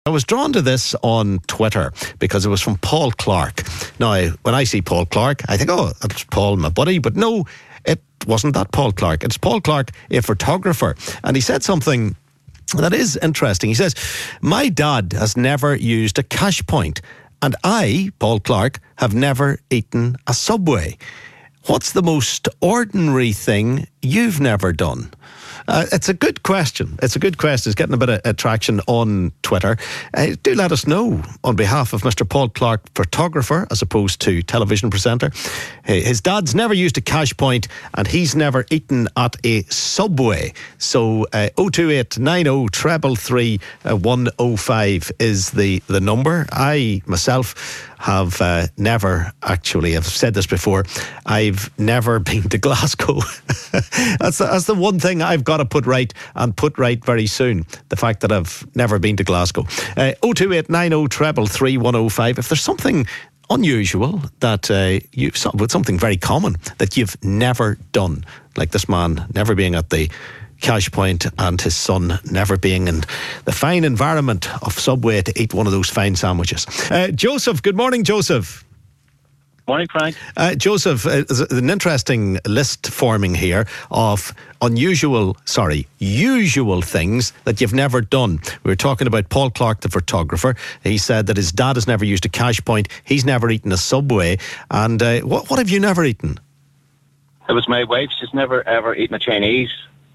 I was drawn to this on Twitter because it was from Paul Clark. Now, when I see Paul Clark, I think, oh, that's Paul, my buddy. But no, it wasn't that Paul Clark. It's Paul Clark, a photographer. And he said something that is interesting. He says, my dad has never used a cash point, and I, Paul Clark, have never eaten a Subway. What's the most ordinary thing you've never done? It's a good question. It's getting a bit of traction on Twitter. Do let us know on behalf of Mr. Paul Clark, photographer, as opposed to television presenter. His dad's never used a cash point and he's never eaten at a Subway. So 02890 333 105 is the number. I, myself, have never actually, I've said this before, I've never been to Glasgow. That's the one thing I've got to put right, and put right very soon. The fact that I've never been to Glasgow. 02890 333 105. If there's something unusual that something very common that you've never done, like this man never being at the cash point and his son never being in the fine environment of Subway to eat one of those fine sandwiches. Joseph, good morning, Joseph. Morning, Frank. Joseph, there's an interesting list forming here of usual things that you've never done. We were talking about Paul Clark, the photographer. He said that his dad has never used a cash point. He's never eaten a Subway. And what have you never eaten? It was my wife. She's never, ever eaten a Chinese.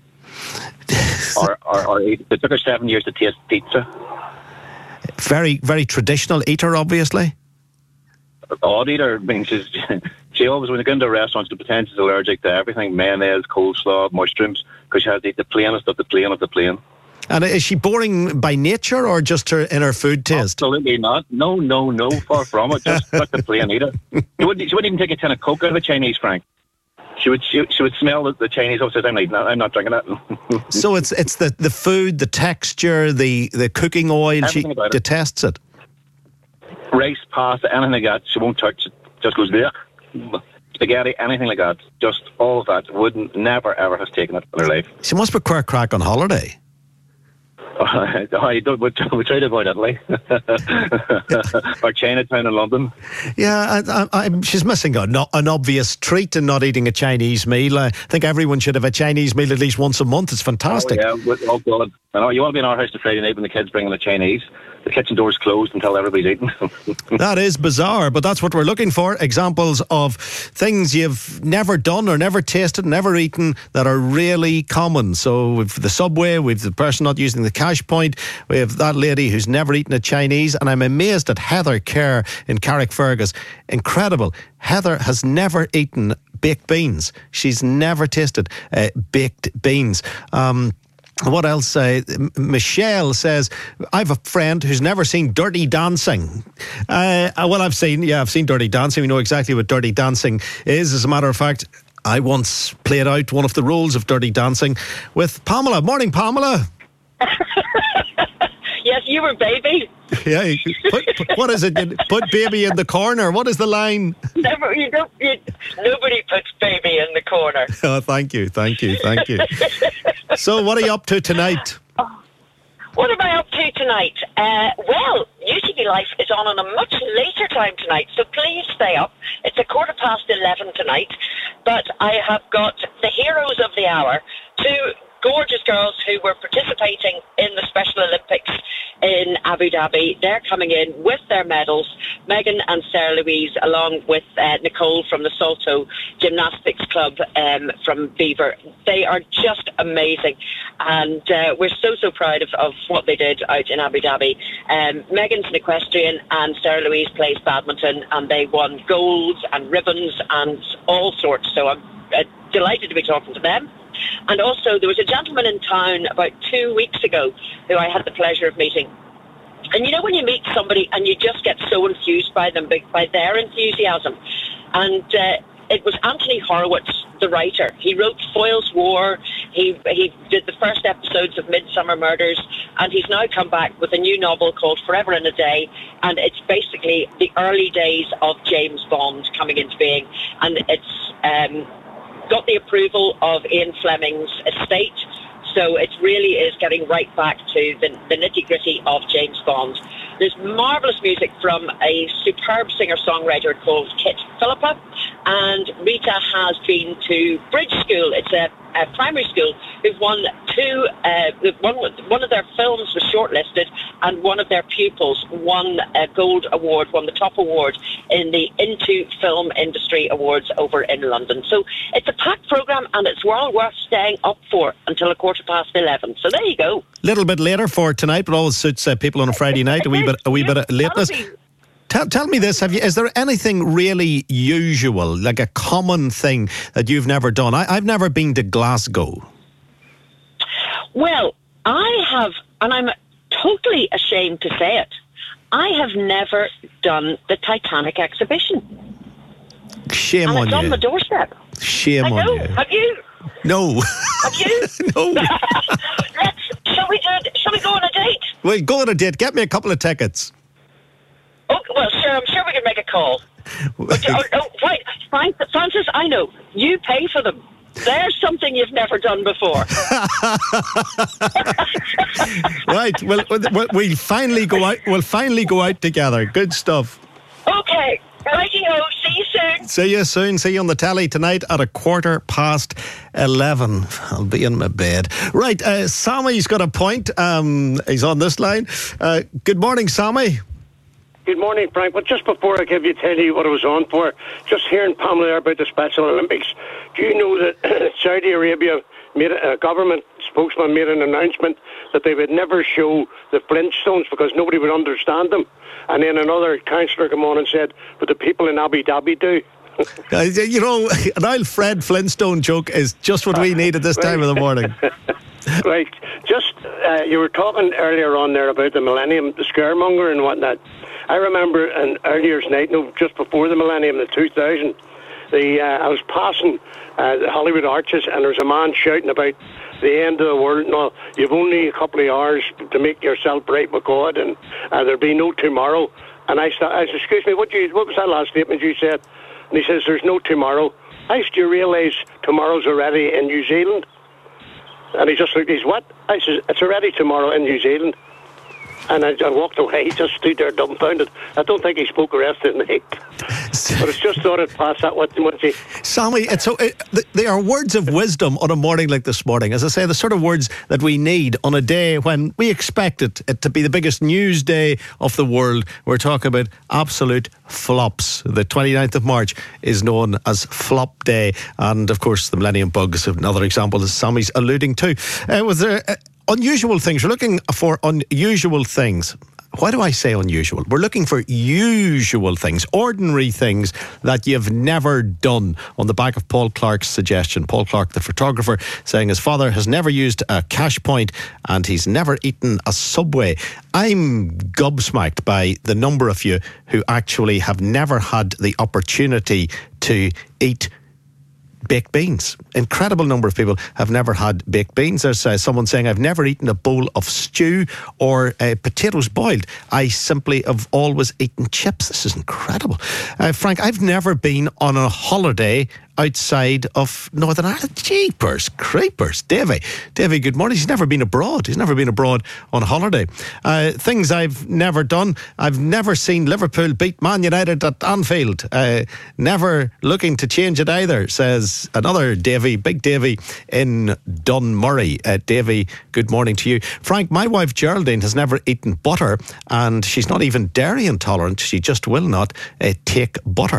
or eat. It took her 7 years to taste pizza. Very, very traditional eater, obviously. Odd eater. I mean, she always, when you go into restaurants, she pretends she's allergic to everything: mayonnaise, coleslaw, mushrooms, because she has to eat the plainest of the plain of the plain. And is she boring by nature or just in her food taste? Absolutely not. No, far from it. Just like the plain eater. She wouldn't even take a tin of Coke out of a Chinese, Frank. She would smell the Chinese. Oh, says, I'm not drinking that. So it's the food, the texture, the cooking oil. Everything she detests it. Rice, pasta, anything like that, she won't touch it. Just goes there. Spaghetti, anything like that. Just all of that. Never ever has taken it in her life. She must be quite crack on holiday. We tried to avoid Italy or Chinatown in London. Yeah, she's missing an obvious treat in not eating a Chinese meal. I think everyone should have a Chinese meal at least once a month. It's fantastic. Oh, yeah. Oh, God. I know, you want to be in our house on Friday night when the kids bring in the Chinese. The kitchen door's closed until everybody's eating. That is bizarre, but that's what we're looking for. Examples of things you've never done or never tasted, never eaten, that are really common. So we've the Subway, we've the person not using the cash point, we have that lady who's never eaten a Chinese, and I'm amazed at Heather Kerr in Carrickfergus. Incredible. Heather has never eaten baked beans. She's never tasted baked beans. What else? Michelle says, I have a friend who's never seen Dirty Dancing. Well, I've seen Dirty Dancing. We know exactly what Dirty Dancing is. As a matter of fact, I once played out one of the roles of Dirty Dancing with Pamela. Morning, Pamela. Yes, you were baby. Yeah, what is it? You put baby in the corner. What is the line? Nobody puts baby in the corner. Oh, thank you. So what are you up to tonight? What am I up to tonight? Well, UCB Life is on a much later time tonight, so please stay up. It's 11:15 tonight, but I have got the heroes of the hour, two gorgeous girls who were participating in the Special Olympics in Abu Dhabi. They're coming in with their medals, Megan and Sarah Louise, along with Nicole from the Salto Gymnastics Club from Beaver. They are just amazing, and we're so proud of what they did out in Abu Dhabi. Megan's an equestrian and Sarah Louise plays badminton, and they won golds and ribbons and all sorts, so I'm delighted to be talking to them. And also, there was a gentleman in town about 2 weeks ago who I had the pleasure of meeting. And you know when you meet somebody and you just get so enthused by them, by their enthusiasm. And it was Anthony Horowitz, the writer. He wrote Foyle's War. He did the first episodes of Midsummer Murders. And he's now come back with a new novel called Forever and a Day. And it's basically the early days of James Bond coming into being. And it's got the approval of Ian Fleming's estate. So it really is getting right back to the nitty-gritty of James Bond. There's marvellous music from a superb singer-songwriter called Kit Philippa, and Rita has been to Bridge School. It's a primary school who've won one of their films was shortlisted, and one of their pupils won a gold award, won the top award in the Into Film Industry Awards over in London. So it's a packed programme, and it's well worth staying up for until 11:15. So there you go. Little bit later for tonight, but always suits people on a Friday night. A wee bit of lateness. Tell me this: is there anything really usual, like a common thing that you've never done? I've never been to Glasgow. Well, I have, and I'm totally ashamed to say it, I have never done the Titanic exhibition. Shame on you. And it's on the doorstep. Shame on you. Have you? No. Have you? No. Shall we go on a date? Well, go on a date. Get me a couple of tickets. Oh, well, sure. I'm sure we can make a call. Wait, Francis, I know. You pay for them. There's something you've never done before. Right. Well, we'll finally go out. We'll finally go out together. Good stuff. Okay. Righty-ho. See you soon. See you soon. See you on the telly tonight at 11:15. I'll be in my bed. Right. Sammy's got a point. He's on this line. Good morning, Sammy. Good morning, Frank. But just before I tell you what I was on for, just hearing Pamela about the Special Olympics, do you know that Saudi Arabia a government spokesman made an announcement that they would never show the Flintstones because nobody would understand them? And then another councillor came on and said, but the people in Abu Dhabi do. You know, an old Fred Flintstone joke is just what we need at this time of the morning. Right. Just, you were talking earlier on there about the millennium, the scaremonger and whatnot. I remember an earlier's night, just before the millennium, the 2000, I was passing the Hollywood Arches, and there was a man shouting about the end of the world. No, you've only a couple of hours to make yourself right with God, and there'll be no tomorrow. And I said, excuse me, what was that last statement you said? And he says, there's no tomorrow. I said, do you realise tomorrow's already in New Zealand? And he just looked, he's what? I said, it's already tomorrow in New Zealand. And I walked away. He just stood there dumbfounded. I don't think he spoke the rest of the night. But it's just thought I'd pass that one to you. Sammy, they are words of wisdom on a morning like this morning. As I say, the sort of words that we need on a day when we expect it to be the biggest news day of the world. We're talking about absolute flops. The 29th of March is known as Flop Day. And, of course, the Millennium Bug is another example that Sammy's alluding to. Was there... unusual things. We're looking for unusual things. Why do I say unusual? We're looking for usual things, ordinary things that you've never done, on the back of Paul Clark's suggestion. Paul Clark, the photographer, saying his father has never used a cash point and he's never eaten a Subway. I'm gobsmacked by the number of you who actually have never had the opportunity to eat baked beans. Incredible number of people have never had baked beans. There's someone saying, I've never eaten a bowl of stew or potatoes boiled. I simply have always eaten chips. This is incredible. Frank, I've never been on a holiday outside of Northern Ireland. Jeepers creepers. Davy, good morning. He's never been abroad. He's never been abroad on holiday. Things I've never done. I've never seen Liverpool beat Man United at Anfield. Never looking to change it either, says another Davy, Big Davy in Dunmurray. Davy, good morning to you. Frank, my wife Geraldine has never eaten butter, and she's not even dairy intolerant. She just will not take butter.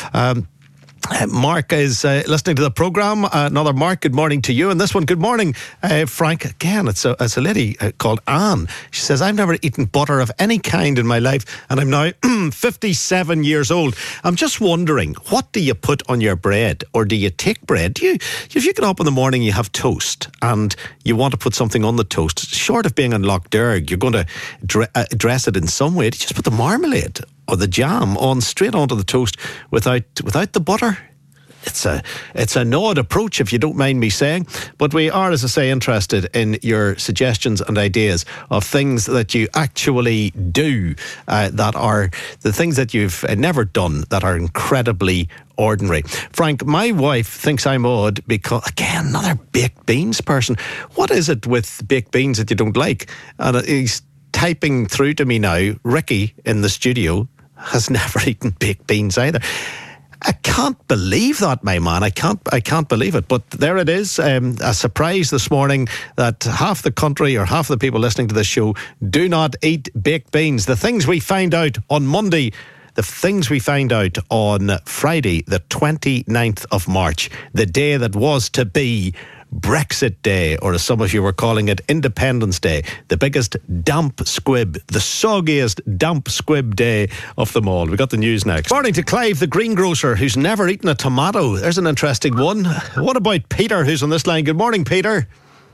Mark is listening to the programme. Another Mark, good morning to you. And this one, good morning, Frank. Again, it's a lady called Anne. She says, I've never eaten butter of any kind in my life, and I'm now 57 years old. I'm just wondering, what do you put on your bread? Or do you take bread? If you get up in the morning, you have toast, and you want to put something on the toast, short of being on Loch Derg, you're going to dress it in some way. Do you just put the marmalade or the jam on straight onto the toast without the butter? it's an odd approach, if you don't mind me saying. But we are, as I say, interested in your suggestions and ideas of things that you actually do that are the things that you've never done that are incredibly ordinary. Frank, my wife thinks I'm odd because, again, another baked beans person. What is it with baked beans that you don't like? And he's typing through to me now, Ricky in the studio has never eaten baked beans either. I can't believe that, my man. I can't believe it. But there it is. A surprise this morning that half the country or half the people listening to this show do not eat baked beans. The things we find out on Monday, the things we find out on Friday, the 29th of March, the day that was to be Brexit Day, or as some of you were calling it, Independence Day, the biggest damp squib, the soggiest damp squib day of them all. We got the news next. Morning to Clive, the greengrocer, who's never eaten a tomato. There's an interesting one. What about Peter, who's on this line? Good morning, Peter.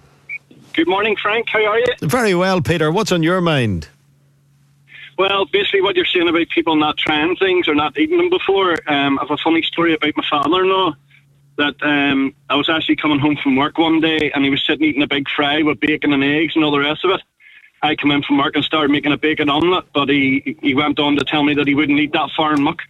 Good morning, Frank. How are you? Very well, Peter. What's on your mind? Well, basically what you're saying about people not trying things or not eating them before, I have a funny story about my father-in-law. That I was actually coming home from work one day and he was sitting eating a big fry with bacon and eggs and all the rest of it. I come in from work and started making a bacon omelette, but he went on to tell me that he wouldn't eat that foreign muck,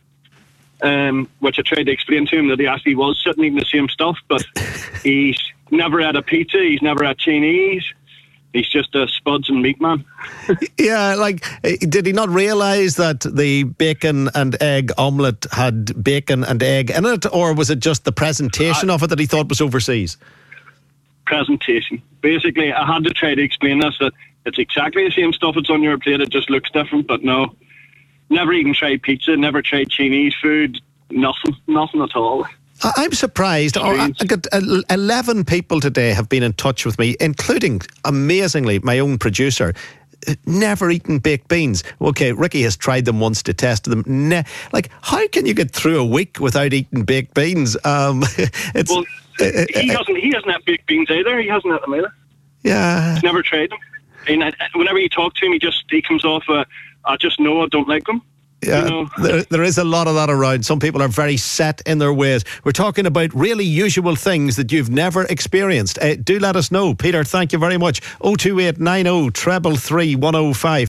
which I tried to explain to him that he actually was sitting eating the same stuff, but he's never had a pizza, he's never had Chinese. He's just a spuds and meat man. Yeah, like, did he not realise that the bacon and egg omelette had bacon and egg in it, or was it just the presentation of it that he thought was overseas? Presentation. Basically, I had to try to explain this, that it's exactly the same stuff that's on your plate, it just looks different, but no. Never even tried pizza, never tried Chinese food, nothing at all. I'm surprised. I got 11 people today have been in touch with me, including, amazingly, my own producer. Never eaten baked beans. Okay, Ricky has tried them once to test them. Like, how can you get through a week without eating baked beans? He hasn't had baked beans either. He hasn't had them either. Yeah. He's never tried them. And whenever you talk to him, he comes off, I just know I don't like them. Yeah, you know? there is a lot of that around. Some people are very set in their ways. We're talking about really usual things that you've never experienced. Do let us know. Peter, thank you very much. 02890 333 105.